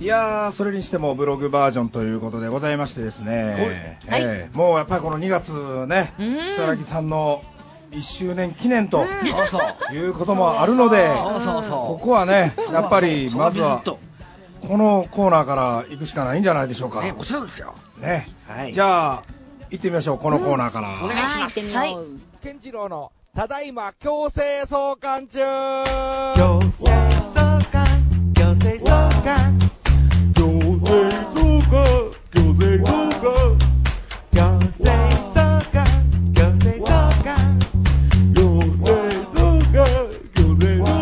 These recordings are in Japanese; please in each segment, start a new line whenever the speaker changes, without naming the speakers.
いやー、それにしてもブログバージョンということでございましてですね、もうやっぱりこの2月ね、如月さんの1周年記念ということもあるので、ここはね、やっぱりまずはこのコーナーから行くしかないんじゃないでしょうか。
もちろんですよ。
ね、じゃあ行ってみましょう、このコーナーから。
お願いします。
健次郎のただいま強制送還中。
強制送還、強制送還、強制送還、強制送還、強制送還、強制送還、強制送還、強制送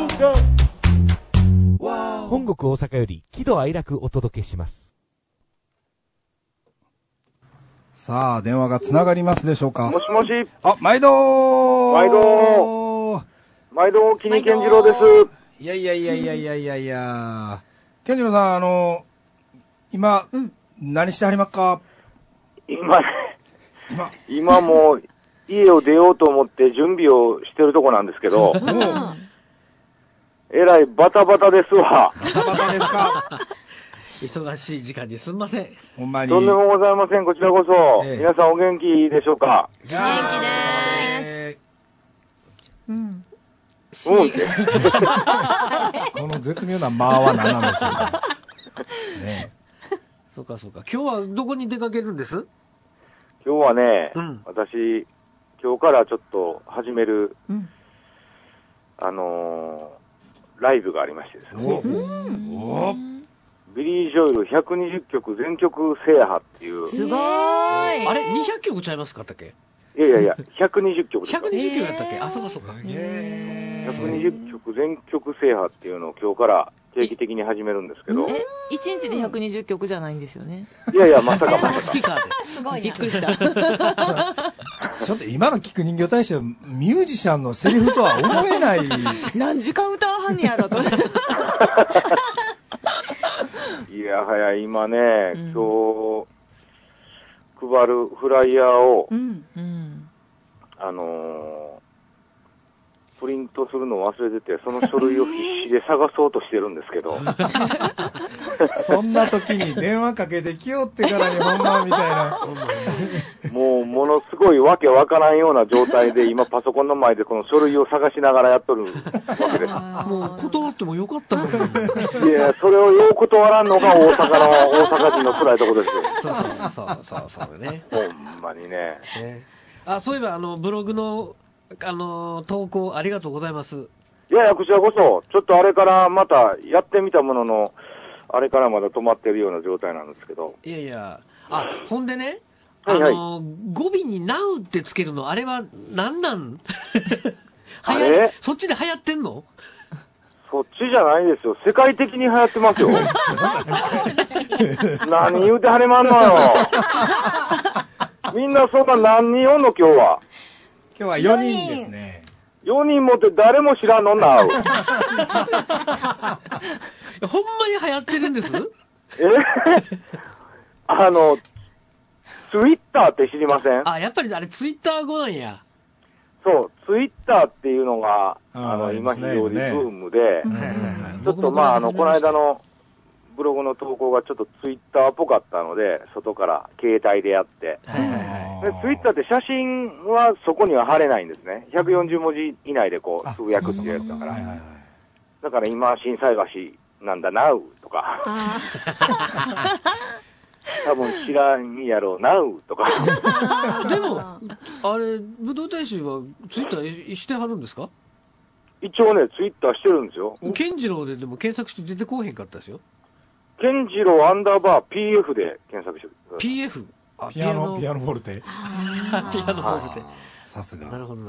還。
本国大阪より喜怒哀楽お届けします。
さあ、電話がつながりますでしょうか。
もしもし。
あ、毎度
木に健次郎です。
いや、健次郎さん、今、何してはりまっか。
今もう家を出ようと思って準備をしてるとこなんですけど、えらいバタバタですわ。
バタバタですか。
忙しい時間にすんません。
ほんまに。
とんでもございません。こちらこそ、皆さんお元気でしょうか。
元気でーす。
この絶妙な間は何なんでしょうか。ね。
そうか。今日はどこに出かけるんです？
今日はね、私、今日からちょっと始める、ライブがありましてですね。ビリー・ジョエル120曲全曲制覇っていう。
すごーい。
あれ200曲ちゃいますかったっけ？
いや、120曲です。
120曲やったっけ？あ、そうか。
120曲全曲制覇っていうのを今日から定期的に始めるんですけど。
1日で120曲じゃないんですよね。
いや、まさか。
スピーカーで。
すごい
びっくりした。
ちょっと今の聞く人形大使ミュージシャンのセリフとは思えない。
何時間歌わはんねやろと。
いやはや、今ね、今日、配るフライヤーを、プリントするのを忘れてて、その書類を必死で探そうとしてるんですけど。
そんな時に電話かけてきよってからにほんまみたいな。
もう、ものすごいわけわからんような状態で、今パソコンの前でこの書類を探しながらやっとるわけです。
もう断ってもよかったもん。
いや、それをよう断らんのが大阪人の辛いとこですよ。
そうね。
ほんまにね。
あ、そういえばブログの投稿ありがとうございます。
いや、こちらこそ、ちょっとあれからまたやってみたものの、あれからまだ止まってるような状態なんですけど。
いや、ほんでね、
語尾
に Now ってつけるの、あれは何なん？
あれ？
そっちで流行ってんの？
そっちじゃないですよ。世界的に流行ってますよ。何言うてはれまんのよ。みんなそんな何人おんの今日は。
今日は4人ですね。
4人もって誰も知らんのな。
ほんまに流行ってるんです？
ツイッターって知りません？
やっぱりあれツイッター語なんや。
そう、ツイッターっていうのが、今非常にブームで、ちょっとこの間のブログの投稿がちょっとツイッターっぽかったので、外から携帯でやって。でツイッターって写真はそこには貼れないんですね。140文字以内でこう、つぶやくっていうやつだから。だから今、震災橋なんだなうとか。多分知らんやろうなうとか。
でも、あれ、武道大使はツイッターしてはるんですか？
一応ね、ツイッターしてるんですよ。
健次郎でも検索して出てこうへんかったですよ。
健次郎_PF で検索してる。
PF？
ピアノフォルテ。
ピアノフォルテ。
さすが。
なるほど。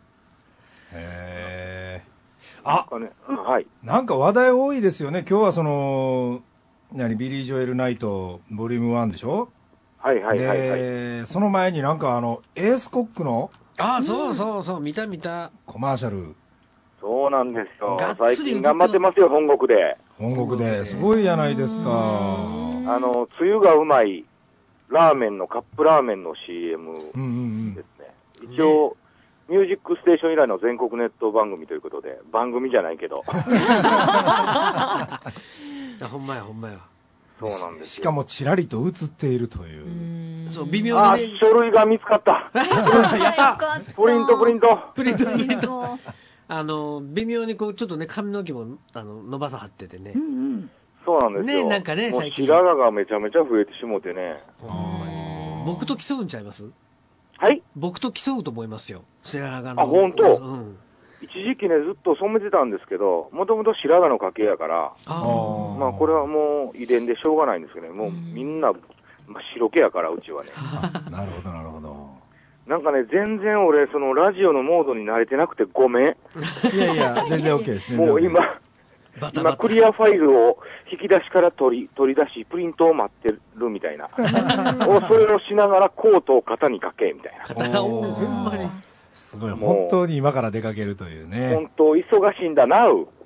はい。
なんか話題多いですよね。今日はビリー・ジョエル・ナイトボリューム1でしょ？
はい。
その前になんかエースコックの
そう見た
コマーシャル。
そうなんですよ。最近頑張ってますよ、本国で。
本国ですごいじゃないですか。
つゆがうまいラーメンのカップラーメンの CM ですね。一応、ミュージックステーション以来の全国ネット番組ということで、番組じゃないけど。
ほんまや。
そうなんです。
しかもちらりと映っているという。
そう、微妙にね。
書類が見つかった。
やった
プリント。
プリント。微妙にこう、ちょっとね、髪の毛も、伸ばさはっててね。
そうなんですよ。
ね、なんかね、
もう白髪がめちゃめちゃ増えてしもてね。
僕と競うんちゃいます？
はい？
僕と競うと思いますよ。白髪の。
あ、本当？
うん。
一時期ね、ずっと染めてたんですけど、もともと白髪の家系やから、まあこれはもう遺伝でしょうがないんですけどね、もうみんな、まあ、白毛やから、うちはね。
なるほど、なるほど。
なんかね、全然俺、そのラジオのモードに慣れてなくてごめん。
いやいや、全然 OK ですね。
もう今クリアファイルを引き出しから取り出し、プリントを待ってるみたいな。それをしながらコートを肩にかけ、みたいな。
ほんまに。
すごい、本当に今から出かけるというね。
本当、忙しいんだなう。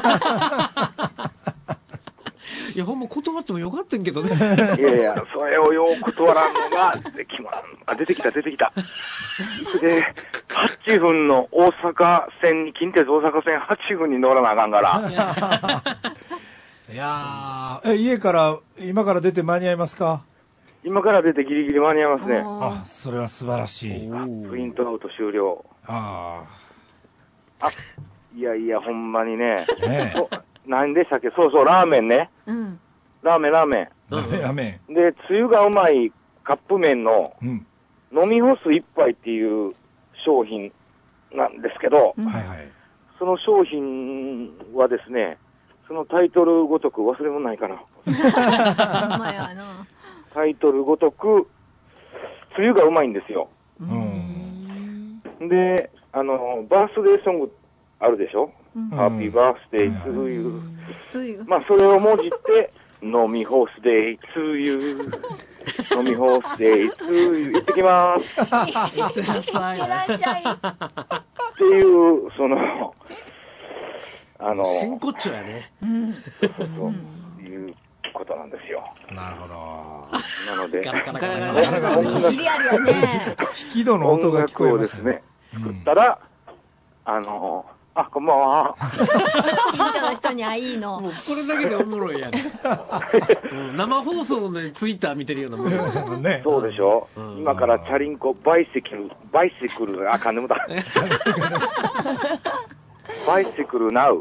いや、ほんま断ってもよかったんけどね。
いやいや、それをよう断らんのが、出てきた。で、8分の大阪線に、近鉄大阪線8分に乗らなあかんから。
いやー、家から、今から出て間に合いますか？
今から出てギリギリ間に合いますね。
あ、それは素晴らしい。
プリントアウト終了。いやいや、ほんまにね。何でしたっけ？そう、ラーメンね。ラーメン。で、つゆがうまいカップ麺の、飲み干す一杯っていう商品なんですけど、その商品はですね、そのタイトルごとく、忘れ物ないかな。タイトルごとく、つゆがうまいんですよ。で、バースデーソングあるでしょ？ハッピーバースデーツーユー。まあ、それをもじって、飲み干すデイツーユー。飲み干すデイツーユー。行ってきまーす。
いってらっしゃい。
っていう、
真骨頂やね。
そういうことなんですよ。
なるほど。
なので、
リアルやね。
引き戸の音が聞こえます
ね。作ったら、こんばんは。
近所の人にはいいの。
もうこれだけでおもろいやん。生放送でツイッター見てるようなもん
ね。
そうでしょ。今からチャリンコ、バイセクル、あかんねむだ。バイセクルナウ。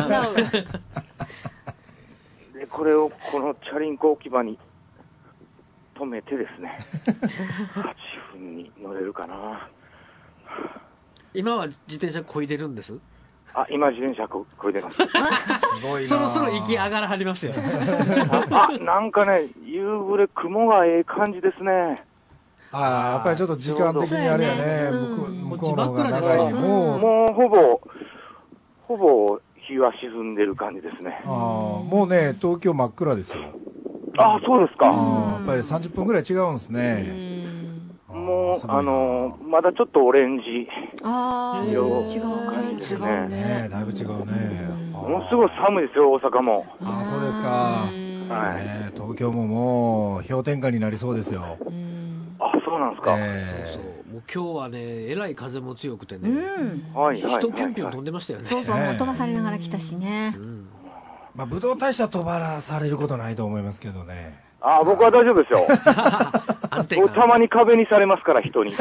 で、これをこのチャリンコ置き場に止めてですね、8分に乗れるかな。
今は自転車漕いでるんです？
今自転車漕いでます。
すごいな。
そろそろ息上がらはりますよ。
なんかね、夕暮れ雲がええ感じですね。
やっぱりちょっと時間的にあれやね。向こうの方が長い。
もうほぼ日は沈んでる感じですね。
もうね、東京真っ暗ですよ。
そうですか。
やっぱり30分ぐらい違うんですね。
もう、まだちょっとオレンジ色
違うね。
だいぶ違うね。
ものすごい寒いですよ、大阪も。
そうですか。東京ももう氷点下になりそうですよ。
そうなんですか。
もう今日はね、えらい風も強くてね。人ぴょんぴょん飛んでましたよね。
そう、飛ばされながら来たしね。
ぶどう大社飛ばらされることないと思いますけどね。
僕は大丈夫ですよ。たまに壁にされますから、人に。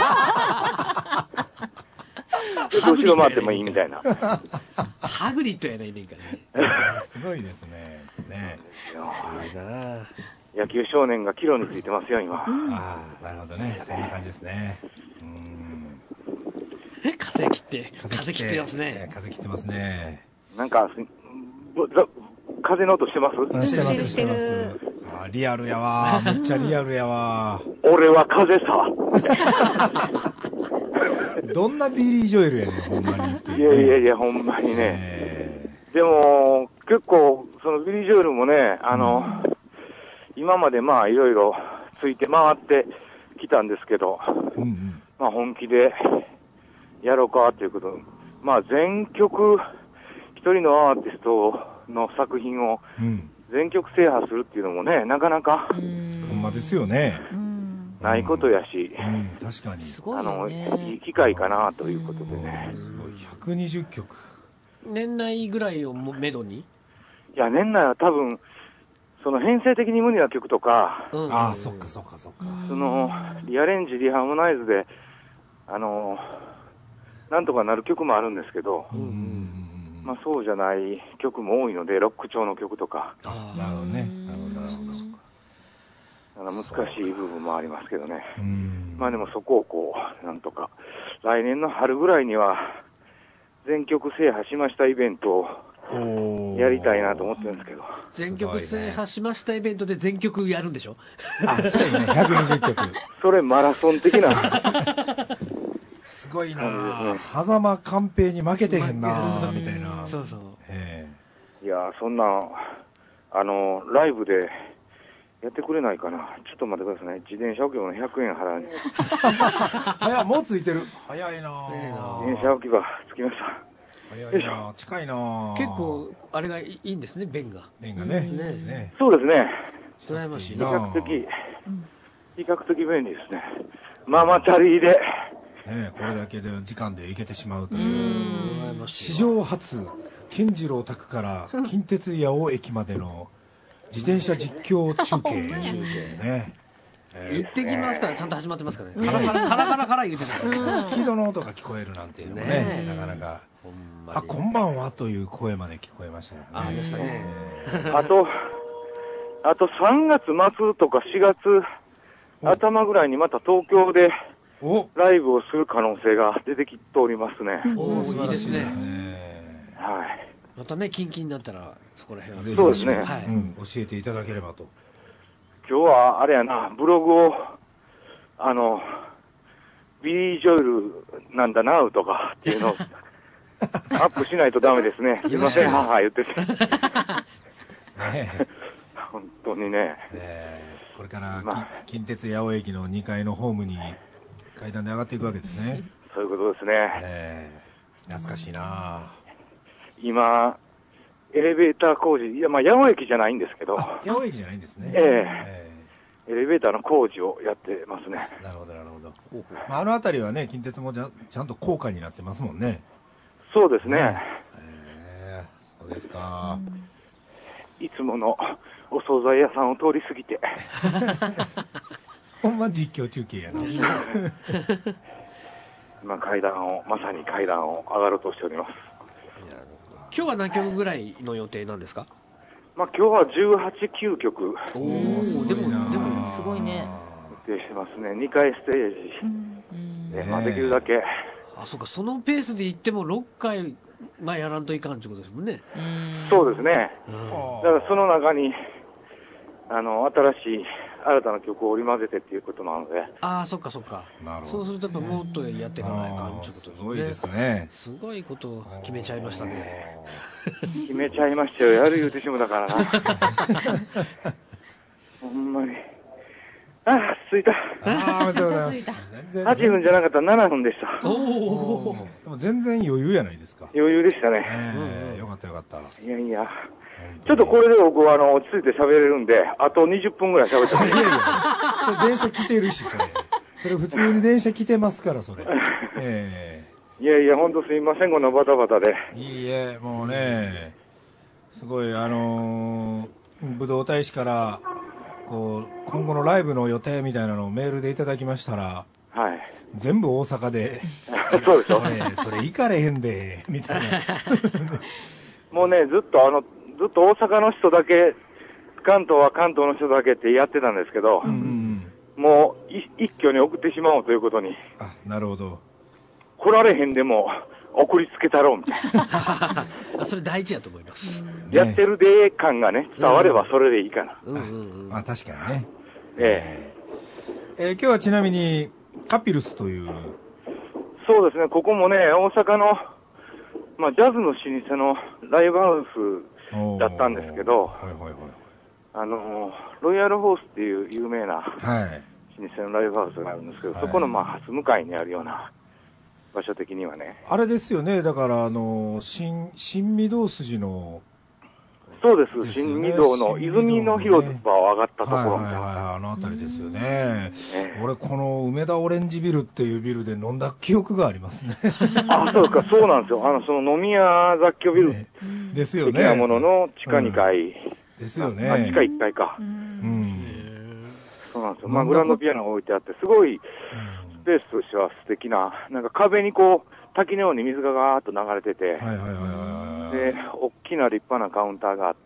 後ろ回ってもいいみたいな。
ハグリッドやないねんか
ね。すごいですね。
野球少年がキロについてますよ、今。
なるほどね。そんな感じですね。
風切ってますね。
風切ってますね。
なんか、風の音してます？
してます。リアルやわ。めっちゃリアルやわ。
俺は風さ。
どんなビリー・ジョエルやねん、ほんまに。
いや、ほんまにね。でも、結構、そのビリー・ジョエルもね、今までいろいろついて回ってきたんですけど、本気でやろうかということで、全曲、一人のアーティストの作品を全曲制覇するっていうのもね、なかなか、
ほんまですよね。
ないことやし、
確かに。
いい機会かなということでね。
120曲。
年内ぐらいをめどに？
いや、年内は多分、 その編成的に無理な曲とか、
ああ、そっか。
そのリアレンジ、リハーモナイズで、なんとかなる曲もあるんですけど、まあそうじゃない曲も多いので、ロック調の曲とか。
なるほどね。
難しい部分もありますけどね。まあでもそこをこう、なんとか、来年の春ぐらいには、全曲制覇しましたイベントをやりたいなと思ってるんですけど。
全曲制覇しましたイベントで全曲やるんでしょ？
あ、そうね、120曲。
それマラソン的な。
すごいなぁ。狭間寛平に負けてへんなぁ、みたいな。
そうそう。
いやそんな、ライブでやってくれないかな。ちょっと待ってくださいね。自転車置き場の100円払うに。
早い、もうついてる。早いなぁ。
自転車置き場つきました。
早いなぁ。近いなぁ。
結構、あれがいいんですね、便が。
便がね。
そうですね。
羨ましいな。
比較的便利ですね。ママチャリで。
これだけで時間で行けてしまうという。史上初、健次郎宅から近鉄八尾駅までの自転車実況中継。
行ってきますから、ちゃんと始まってますからね。カラカラ言うてますから
スピードの音が聞こえるなんていうのもね、なかなか、あ、こんばんはという声まで聞こえましたよね。
ありましたね。
あと3月末とか4月頭ぐらいにまた東京でライブをする可能性が出てきておりますね。
素晴らしいですね。
はい。
またね、キンキンになったら、そこら辺は。
そうですね。
教えていただければと。
今日は、あれやな、ブログを、ビリー・ジョエルなんだな、とかっていうのを、アップしないとダメですね。すいません、母言ってて。本当にね。
これから、近鉄八尾駅の2階のホームに階段で上がっていくわけですね。
そういうことですね。
懐かしいな
今、エレベーター工事、いや、まあ、八尾駅じゃないんですけど。
八尾駅じゃないんですね。
エレベーターの工事をやってますね。
なるほど、なるほど。まあ、あの辺りはね、近鉄もちゃんと高架になってますもんね。
そうですね。
そうですか。
いつものお惣菜屋さんを通り過ぎて。
ほんま実況中継やな。
今まさに階段を上がろうとしております。
今日は何曲ぐらいの予定なんですか？
まあ今日は18、9曲。
でも
すごいね。
予定してますね。2回ステージ。まあできるだけ。
あ、そうか、そのペースで行っても6回、まあやらんといかんってことですもんね。
そうですね。だからその中に、新たな曲を織り交ぜてっていうことなので。
ああ、そっかそっか。そうするとやっぱもっとやっていかないかんってことですね。
すごいですね。
すごいことを決めちゃいましたね。
決めちゃいましたよ。やる言うてしもだからな。ほんまに。ああ、着いた。
ああ、おめでとうございます。
8分じゃなかったら7分でした。
でも全然余裕やないですか。
余裕でしたね。
よかったよかった。
いやいや。ちょっとこれで僕は落ち着いて喋れるんで、あと20分ぐらい喋ってもいい。
いやいや、それ電車来てるし、それ普通に電車来てますから、それ。
いやいや、ほんとすいません、このバタバタで。
いいえ、もうね、すごい、武道大使から、こう、今後のライブの予定みたいなのをメールでいただきましたら、
はい。
全部大阪で、
そうでしょ。
それ行かれへんで、みたいな。
もうね、ずっと大阪の人だけ、関東は関東の人だけってやってたんですけど、もう一挙に送ってしまおうということに。
あ、なるほど。
来られへんでも送りつけたろうみたい
な。それ大事やと思います。
やってるで感がね、伝わればそれでいいかな。
あ、確かにね。今日はちなみに、カピルスという。
そうですね、ここもね、大阪の、まあ、ジャズの老舗のライブハウスだったんですけど、ロイヤルホースっていう有名な老舗のライブハウスがあるんですけど、そこのまあ初向かいにあるような場所的にはね。あ
れですよね、だから新御堂筋の。
そうです、新御堂の泉の広場を上がったところ。
あの辺りですよね。俺、この梅田オレンジビルっていうビルで飲んだ記憶がありますね。
あ、そうか、そうなんですよ。その飲み屋雑居ビル
ですよね。
的なものの地下2階。
ですよね。
地下1階か。そうなんですよ。グランドピアノが置いてあって、すごいスペースとしては素敵な、なんか壁にこう、滝のように水がガーッと流れてて、で、大きな立派なカウンターがあって、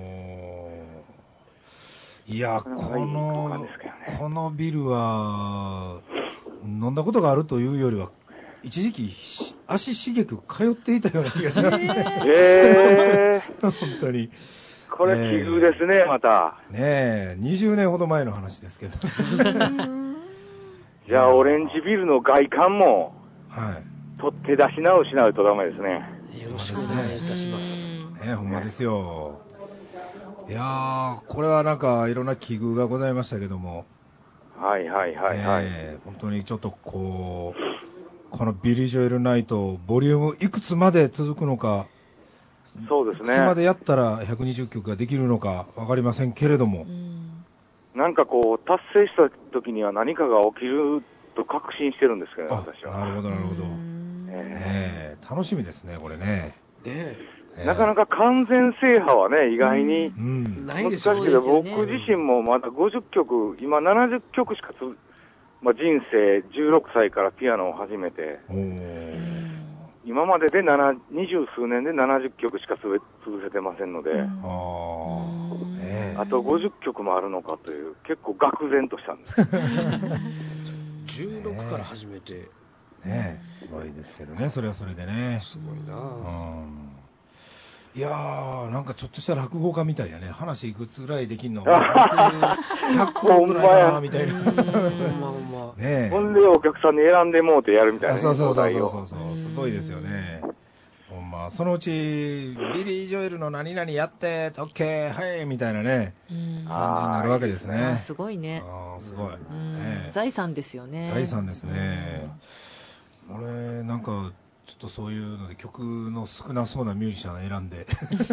いや、このビルは、飲んだことがあるというよりは、一時期、足しげく通っていたような気がしますね。本当に。
これ、奇遇ですね、また。
ねえ、20年ほど前の話ですけど。
じゃあ、オレンジビルの外観も、取って出し直しないとダメですね。
よろしくお願いいたします。
ほんまですよ。いやー、これはなんかいろんな奇遇がございましたけども。
本
当にちょっとこのビリー・ジョエル・ナイト、ボリュームいくつまで続くのか、
そうですね。
いくつまでやったら120曲ができるのかわかりませんけれども。
なんかこう、達成した時には何かが起きると確信してるんですけどね、私は。
なるほど、なるほど。楽しみですね、これね。
なかなか完全制覇はね、意外に難しいけど、僕自身もまだ50曲、今70曲しか人生16歳からピアノを始めて、今までで20数年で70曲しか潰せてませんので、あと50曲もあるのかという、結構愕然としたんです。
16から始めて。
すごいですけどね、それはそれでね。
すごいな。
いやー、なんかちょっとした落語家みたいやね。話いくつぐらいできんの 100 個ぐらいかなみたいな。ほ
んでお客さんに選んでもうてやるみたいな。
そう、すごいですよね。ほんま、そのうち、ビリー・ジョエルの何々やって、オッケー、はい、みたいなね、感じになるわけですね。
すごいね。
すごい。
財産ですよね。
財産ですね。俺、なんか、ちょっとそういうので曲の少なそうなミュージシャン選んで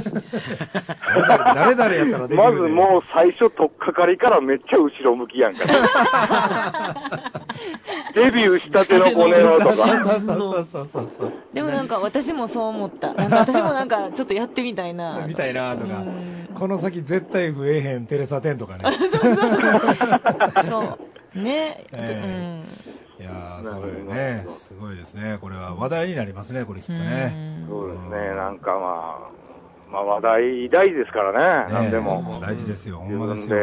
誰々やったらできる。
まずもう最初取っかかりからめっちゃ後ろ向きやんか。デビューしたての子ネロとか。
そう。
でもなんか私もそう思った。私もなんかちょっとやってみたいな。
とか、この先絶対増えへんテレサ・テンとかね。
そうね。
いやー、そういうね、すごいですね。これは話題になりますね、これきっとね。
そうですね、なんかまあ話題大事ですからね、なんでも。
大事ですよ、ほんまですよ。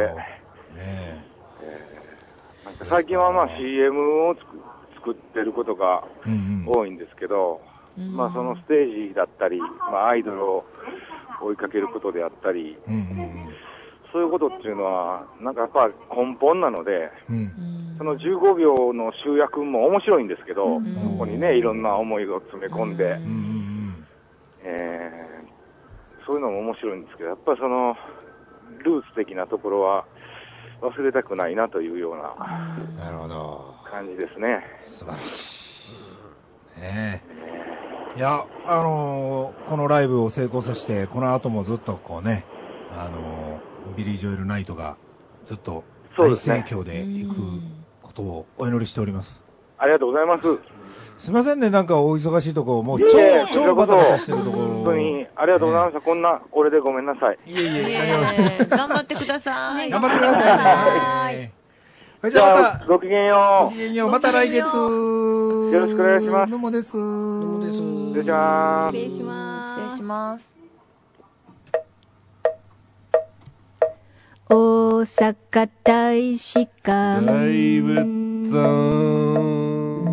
最近はCM を作ってることが多いんですけど、そのステージだったり、アイドルを追いかけることであったり、そういうことっていうのは、なんかやっぱ根本なので、その15秒の集約も面白いんですけど、そこにね、いろんな思いを詰め込んで、そういうのも面白いんですけど、やっぱりその、ルーツ的なところは忘れたくないなというような感じですね。
素晴らしい。いや、このライブを成功させて、この後もずっとこうね、ビリー・ジョエル・ナイトがずっと大盛況でいくことをお祈りしております。
ありがとうございます。
すみませんね、なんかお忙しいところ、もう超バタバタしてるところ。
本当にありがとうございました。これでごめんなさい。
頑張ってください。
頑張ってください。
じゃあまた、ごきげんよう。
ごきげんよう。また来月。よろ
しくお願いします。
どうもです。
失礼します。
失礼します。
失礼します。
大阪大使館
大仏さん。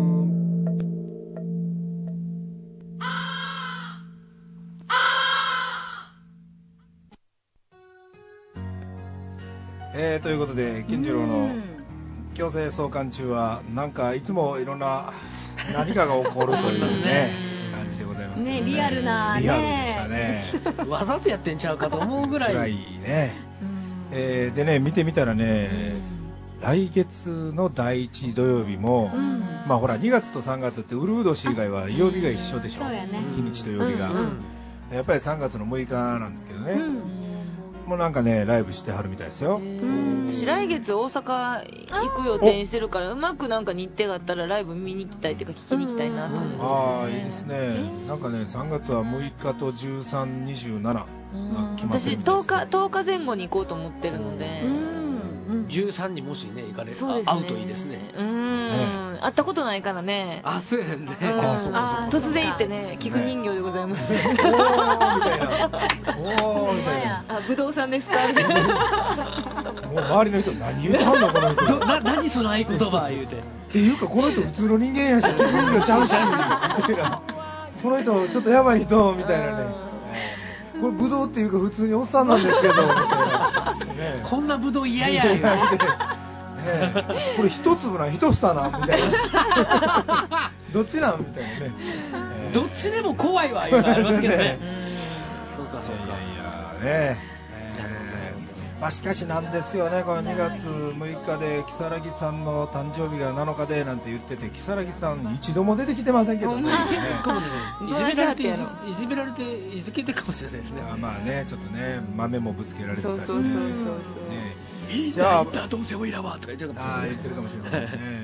ということで金次郎の強制送還中はなんかいつもいろんな何かが起こるというね感じでございますけどね。
リアルなね。
リアルでしたね。
わざとやってんちゃうかと思うぐらい
ね。でね、見てみたらね、来月の第1土曜日も、まあほら2月と3月ってウルフ年以外は曜日が一緒でしょ。日にちと曜日が。やっぱり3月の6日なんですけどね。もうなんかね、ライブしてはるみたいですよ。
私来月大阪行く予定にしてるから、うまくなんか日程があったらライブ見に行きたいっていうか聞きに行きたいなと思って。
いいですね。なんかね、3月は6日と13、27。
私10日前後に行こうと思ってるので、
13にもしね行かれる、
そうですね、
会うといいですね。
会ったことないからね。
そうやね。
突然行ってね、寄付人形でございます。
おーみたいな。おーみたいな。
ぶどうさんですかみたいな。
もう周りの人何言うたんだこの人。
何その合言葉言うて。
っていうかこの人普通の人間やし、寄付人形ちゃうし、みたいな。この人ちょっとやばい人みたいなね。これブドウっていうか普通におっさんなんですけどみたいな、ね、
こんなブドウ嫌やよ、
これ一粒なん一房なんみたいなどっちなんみたいなね、
どっちでも怖いわいうのありますけどねそうかそうか、
いやね、まあしかしなんですよね、この2月6日で如月さんの誕生日が7日でなんて言ってて、如月さん一度も出てきてませんけどね
いじめられていじけてかもしれないですね。
まあね、ちょっとね豆もぶつけられてたし、
そう、ね、
じゃあどうせおいらはとか言ってるかもしれない。
言ってるかもしれません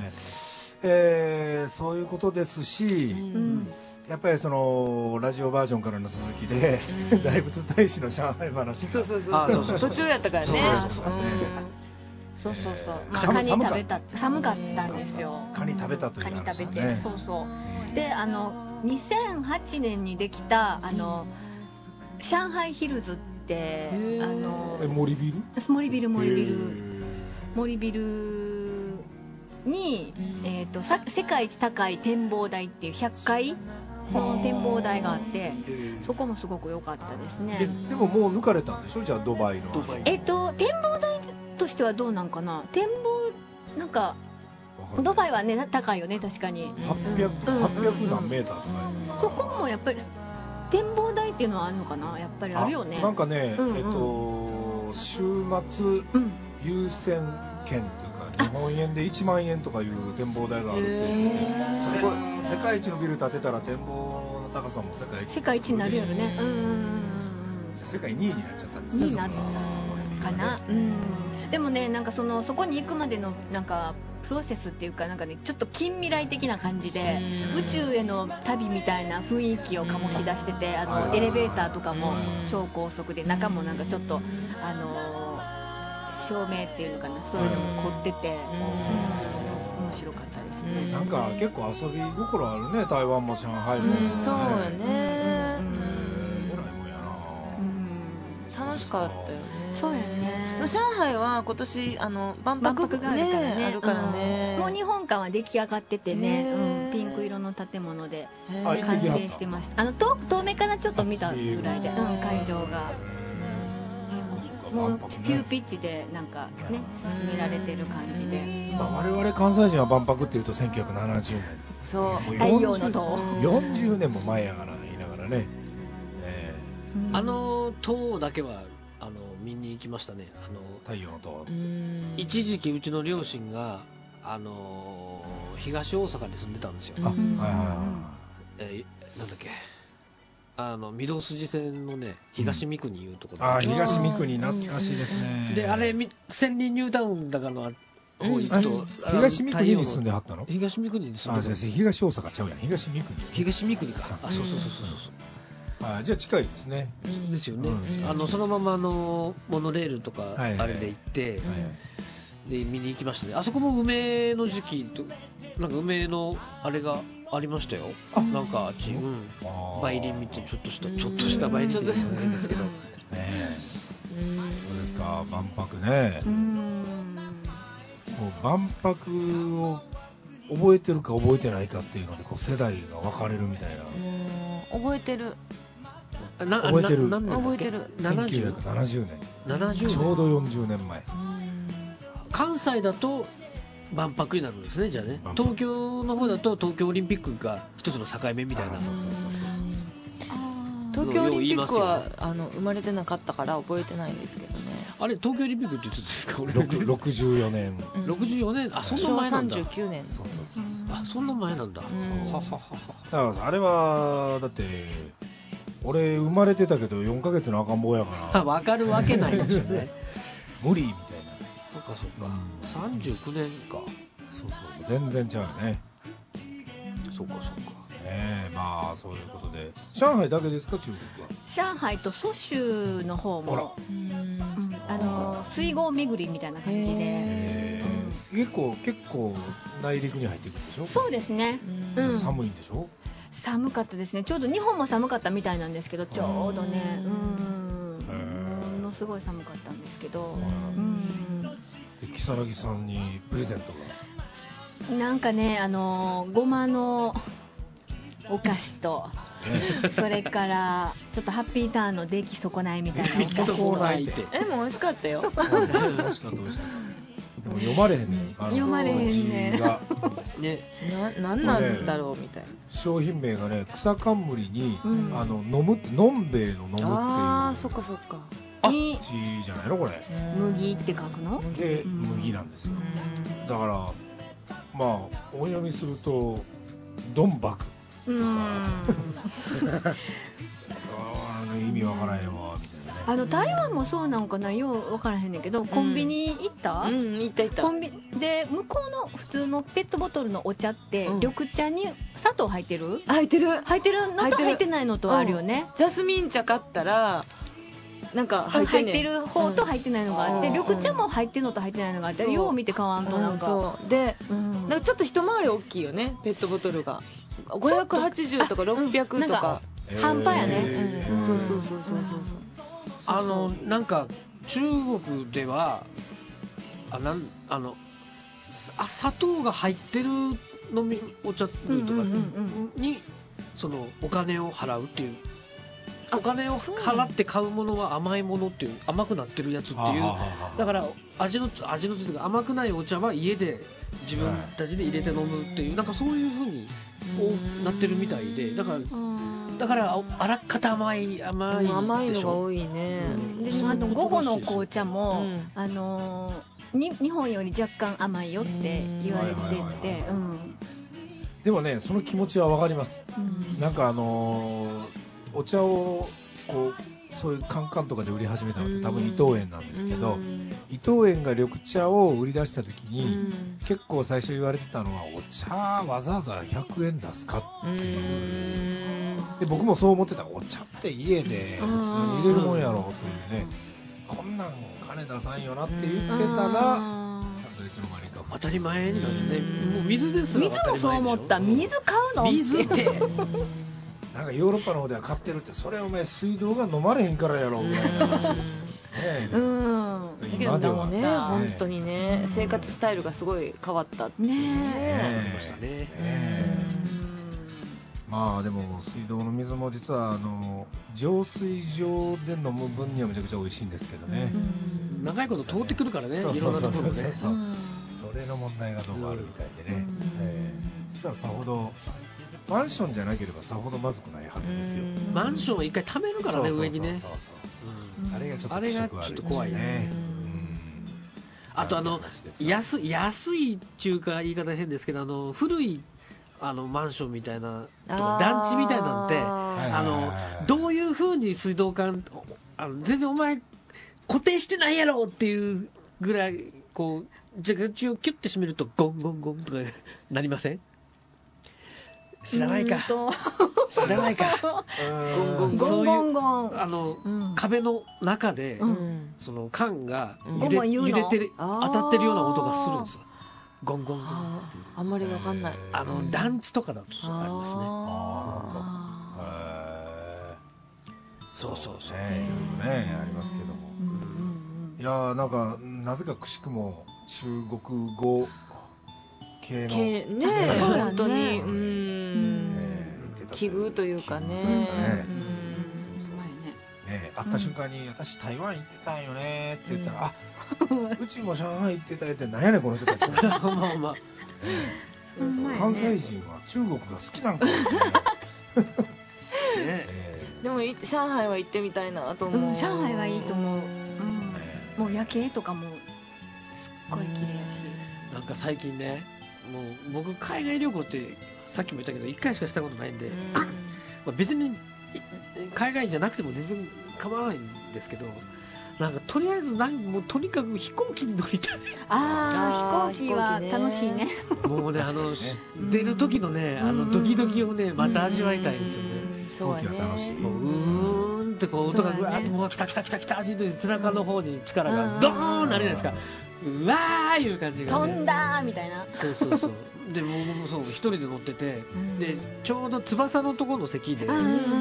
ねそういうことですし、やっぱりそのラジオバージョンからの続きで、大仏大使の上海話、
そう途中やったからね。
そう、カニ食べた、寒かったんですよ。
カニ食べたという話ですね。
カニ食べて、そうで、2008年にできた上海ヒルズって森ビルに、世界一高い展望台っていう100階の展望台があって、そこもすごく良かったですね。
でももう抜かれたんでしょ、じゃあドバイの。
展望台としてはどうなんかな。なんかドバイはね高いよね、確かに。
800何メーターとか、
そこもやっぱり展望台っていうのはあるのかな、やっぱりあるよね。
なんかね、週末優先券というか日本円で1万円とかいう展望台があるっていうね。すごい、世界一のビル建てたら展望の高さも世界一
になるよね。
世界2位になっちゃったんですね。
2位になったかな。でもね、なんかそこに行くまでのなんかプロセスっていうか、なんかね、ちょっと近未来的な感じで、宇宙への旅みたいな雰囲気を醸し出してて、エレベーターとかも超高速で、中もなんかちょっと照明っていうのかな、そういうのも凝ってて、面白かったですね。
なんか結構遊び心あるね、台湾も上海も。
そうやね。
えらいもんやな。
楽しかったよね。
そうやね。
上海は今年万博があるからね。
もう日本館は出来上がっててね、ピンク色の建物で完成してました。遠目からちょっと見たぐらいで、会場がもう急ピッチでなんかね進められてる感じで。
我々関西人は万博っていうと1970年。
そう。
太陽の塔。
40年も前やから言いながらね。
塔だけは見に行きましたね。
太陽の塔。
一時期うちの両親が東大阪に住んでたんですよ。なんだっけ、御堂筋線のね、東三国いうところで、
東三国懐かしいですね。
で、あれ千里ニュータウンだかの方行くと、
東三国に住んではったの？
東三国に住んでた。
東大阪ちゃうやん、東三国。
東三国か。そう。
じゃあ近いですね。
ですよね。そのままモノレールとかあれで行って、で見に行きましたね。あそこも梅の時期と、なんか梅のあれがありましたよ。なんか梅林見てちょっとした梅林って言うんですけど。
そうですか、万博ね。もう万博を覚えてるか覚えてないかっていうので世代が分かれるみたいな。
覚えてる。
覚えてる。1970年。ちょうど40年前。
関西だと万博になるんですね、じゃあね。東京の方だと東京オリンピックが一つの境目みたいな。
東京オリンピックは生まれてなかったから覚えてないんですけどね。
あれ東京オリンピックっていつですか
？64年。
64年。そんな前なんだ。
昭和39年。
そんな前なんだ。
あれはだって俺生まれてたけど4ヶ月の赤ん坊やから。
分かるわけないですよね。
無理みたいな。
そっか。39年か。
そう全然違うね。
そうか。
まあそういうことで、上海だけですか、中国は。
上海と蘇州の方も、水郷巡りみたいな感じで、
結構内陸に入っていくんでしょ。
そうですね、
寒いんでしょ。
寒かったですね。ちょうど日本も寒かったみたいなんですけど、ちょうどね、ものすごい寒かったんですけど、
如月さんにプレゼントが
なんかね、ごまのお菓子とそれからちょっとハッピーターンの出来損ないみたいなの
でも美味しかったよ。
美味しかった。でも読まれへんね。
読まれへんね。
なんなんだろうみたいな。
商品名がね、草冠に飲むってのんべえの飲むっていう。
ああ、そっかそっか。
に
ちじゃないのこれ。
麦って書くの？
で麦なんですよ。だからまあお読みするとドンバク。意味わからへんわみたいなね。
台湾もそうなんかな、ようわからへんねんけど、コンビニ行った？
行った。
コンビで向こうの普通のペットボトルのお茶って、緑茶に砂糖入ってる？
入ってるの
と入ってないのとあるよね。
ジャスミン茶買ったらなんか入ってる
方と入ってないのがあって、緑茶も入ってるのと入ってないのがあって、よう見て買わんとなんか。
そうで、なんかちょっと一回り大きいよね、ペットボトルが。580とか600とか。
半端やね。
そう。
なんか中国では砂糖が入ってるお茶類とかにそのお金を払うっていう。お金を払って買うものは甘いものっていう、甘くなってるやつっていう、だから味のついて甘くないお茶は家で自分たちで入れて飲むっていう、なんかそういう風になってるみたいで、だからあらっかた甘いでしょ。
甘いのが多いね。
で午後の紅茶も日本より若干甘いよって言われてて、
でもね、その気持ちはわかります。なんかお茶をこうそういうカンカンとかで売り始めたのって多分伊藤園なんですけど、伊藤園が緑茶を売り出した時に結構最初言われてたのは、お茶わざわざ100円出すかっていう。で僕もそう思ってた。お茶って家で普通に入れるもんやろというね、こんなん金出さんよなって言ってたら、いつの間にか
当たり前になってね、もう水ですら当たり前でしょ。
水もそう思った。水買うの？
水って
なんかヨーロッパの方では買ってるって、それお前水道が飲まれへんからやろみたいな。だ
けどね、本当にね、生活スタイルがすごい変わったって
ね。
まあでも水道の水も実は浄水場で飲む分にはめちゃくちゃ美味しいんですけどね。
長いこと通ってくるからね、いろんなところでね。
それの問題がどうもあるみたいでね。実はさほどマンションじゃなければさほどまずくないはずですよ。
マンションは一回溜めるからね、上にね。
あれがちょっと気色悪いですね。
怖いね。あと安いっていうか言い方変ですけど、古いマンションみたいなとか団地みたいなんてどういう風に水道管全然お前固定してないやろっていうぐらいこう蛇口をキュッて閉めるとゴンゴンゴンとかなりません？知らないか。ゴンゴンゴン。壁の中でその管が揺れてる当たってるような音がするんですよ。ゴンゴンゴン。
あんまりわかんない。
団地とかだとありますね。そう。
ね、ありますけども。いやなんかなぜかくしくも中国語系の
ね、本当に奇遇というかね。
会った瞬間に私台湾行ってたんよねって言ったら、うちも上海行ってたってなんやねんこの人たち。関西人は中国が好きなんかみたいな。
でも上海は行ってみたいなと思う。
上海はいいと思う。もう夜景とかもすっごい綺麗やし。
なんか最近ね、もう僕海外旅行ってさっきも言ったけど1回しかしたことないんで、別に海外じゃなくても全然構わないんですけど、 なんかとりあえずもうとにかく飛行機に乗りたい。
飛行機は楽しいね。
もうね出る時のねドキドキをねまた味わいたいんですよね。
飛行機は楽しい。
もうーんってこう音がぐわーっともう来たって背中の方に力がドーンなるじゃないですか。うわーいう感じが、ね、
飛んだーみたいな。
そうでもうそう一人で乗ってて、でちょうど翼のところの席でキ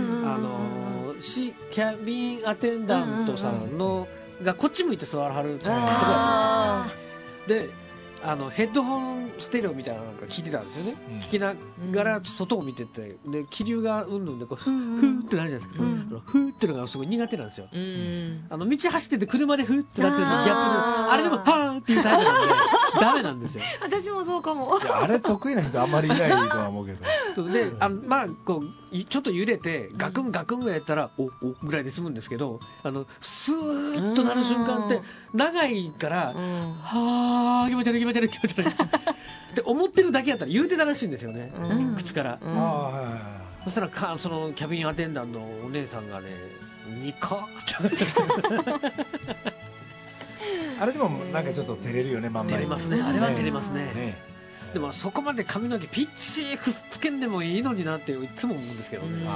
ャビンアテンダントさんのがこっち向いて座らはるところだったんですよ。でヘッドホンステレオみたいなのなんか聞いてたんですよね。聞きながら外を見てて、で気流がうんぬんでこうふーってなるじゃないですか。ふーってのがすごい苦手なんですよ。道走ってて車でふーってなってるのギャップで、あれでもはーっていうタイプなんでダメなんですよ。
私もそうかも。
いやあれ得意な人あんまりいないとは思うけど。
そうでまあこうちょっと揺れてガクンガクンぐらいやったらおぐらいで済むんですけど、スーッとなる瞬間って長いから、はー気持ち悪いって思ってるだけやったら言うてたらしいんですよね、口から。そしたらそのキャビンアテンダントのお姉さんがねニコッと
あれでもなんかちょっと照れるよね。
照れますね、あれは照れますね。でもそこまで髪の毛ピッチリくっつけんでもいいのになっていつも思うんですけどね。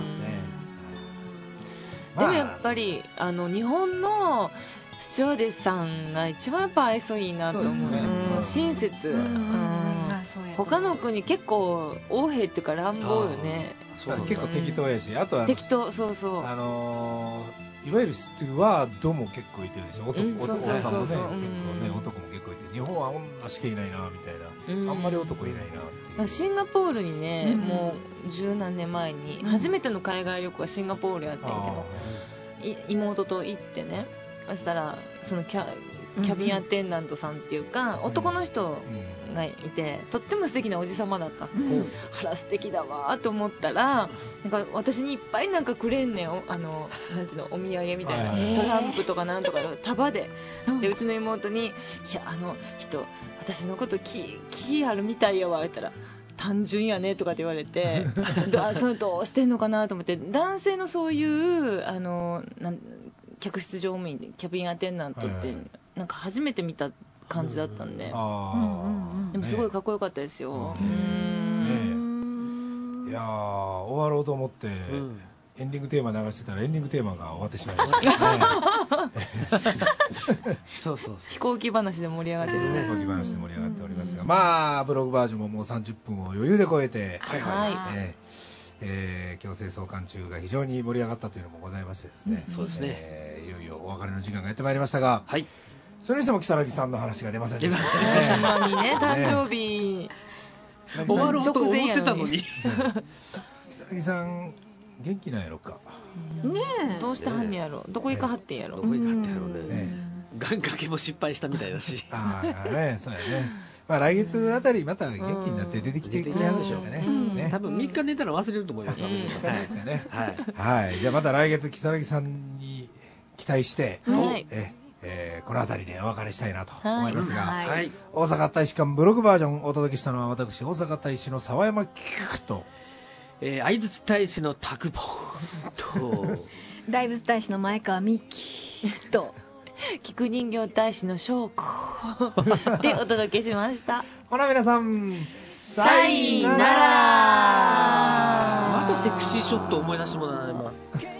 でもやっぱり日本のスチュワーデスさんが一番やっぱ愛想いいなと思う。親切。他の国結構横柄っていうか乱暴よね。
結構適当やし、あとは
適当、そう
いわゆるスチュワードも結構いてるでしょ。男さんもね、結構ね、男も結構いて、日本は女しかいないなみたいな、あんまり男いないなっていう。
シンガポールにね、もう十何年前に初めての海外旅行がシンガポールやってんけど、妹と行ってね、そしたらそのキャビンアテンダントさんっていうか、男の人がいて、とっても素敵なおじさまだった。あら素敵だわと思ったら、なんか私にいっぱいなんかくれんねん、なんていうの、お土産みたいな、トランプとかなんとかの束で、でうちの妹に、いや人私のこと気あるみたいやわ言ったら、単純やねとかって言われてそれどうしてんのかなと思って、男性のそういう客室乗務員でキャビンアテンダントってなんか初めて見た感じだったんで、でもすごいかっこよかったですよ。
いや終わろうと思ってエンディングテーマ流してたらエンディングテーマが終わってしまいましたね。
そう
飛行機話で盛り上がってるね。
飛行機話で盛り上がっておりますが、まあブログバージョンももう30分を余裕で超えて、強制送還中が非常に盛り上がったというのもございましてですね、
そうですね、
いよいよお別れの時間がやってまいりましたが、それにしても如月さんの話が出ませんでした
ね。ほんまにね、誕生日
終わろうと思ってたのに。
如月さん元気なんやろか。
ねえ。
どうしてはんねやろ。どこ行かはってんやろ。
どこ行かはってんやろね。願掛けも失敗したみたいだし。
ああね、そうやね。まあ来月あたりまた元気になって出てきてくれるでしょうかね。
多分3日寝たら忘れると思います。
3日ですかね。はい。じゃあまた来月如月さんに期待して、この辺りでお別れしたいなと思いますが、大阪大使館ブログバージョンをお届けしたのは私大阪大使の沢山菊と。
相槌大使の拓保と
大仏大使の前川美希と
菊人形大使の翔子でお届けしました。
ほな皆さん
さいなら。
またセクシーショット思い出してもらわない。